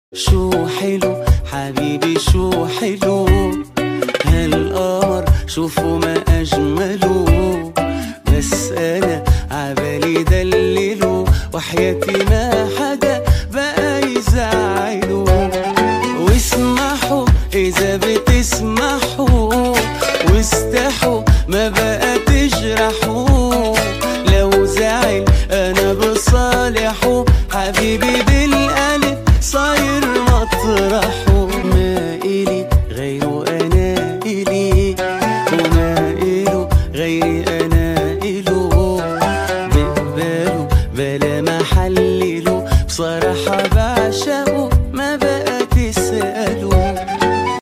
شو حلو حبيبي شو حلو هالقمر شوفوا ما أجمله، بس أنا عبالي دلله وحياتي ما حدا بقى يزعله. واسمحوا إذا